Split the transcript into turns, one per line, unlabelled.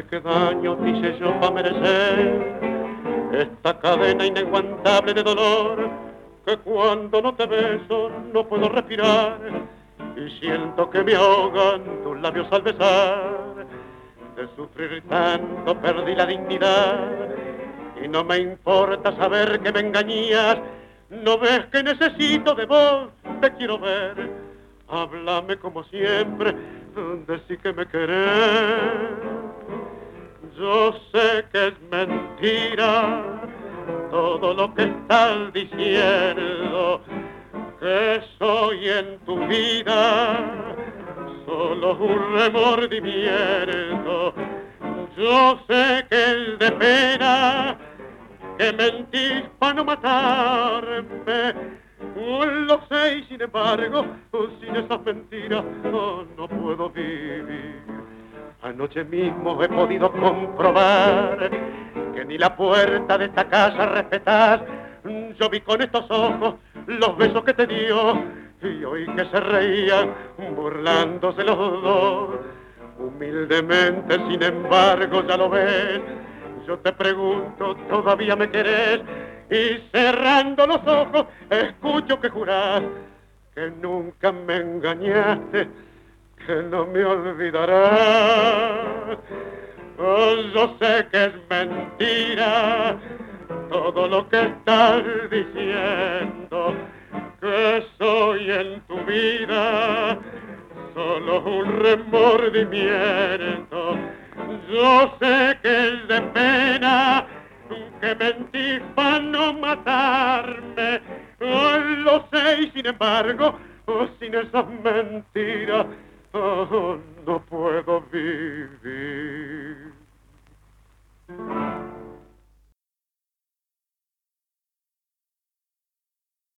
qué daño te hice yo para merecer esta cadena inaguantable de dolor, que cuando no te beso no puedo respirar y siento que me ahogan tus labios al besar. De sufrir tanto perdí la dignidad y no me importa saber que me engañas. ¿No ves que necesito de vos? Te quiero ver. Háblame como siempre, decí que me querés. Yo sé que es mentira todo lo que estás diciendo, que soy en tu vida solo un remordimiento. Yo sé que es de pena que mentís para no matarme. Lo sé y sin embargo, sin esas mentiras no puedo vivir. Anoche mismo he podido comprobar que ni la puerta de esta casa respetás. Yo vi con estos ojos los besos que te dio y oí que se reían burlándose los dos. Humildemente, sin embargo, ya lo ves. Yo te pregunto, ¿todavía me querés? Y cerrando los ojos, escucho que jurás que nunca me engañaste, que no me olvidarás. Oh, yo sé que es mentira todo lo que estás diciendo, que soy en tu vida solo un remordimiento. Yo sé que es de pena que mentís para no matarme. Oh, lo sé y sin embargo, sin esas mentiras, no puedo vivir.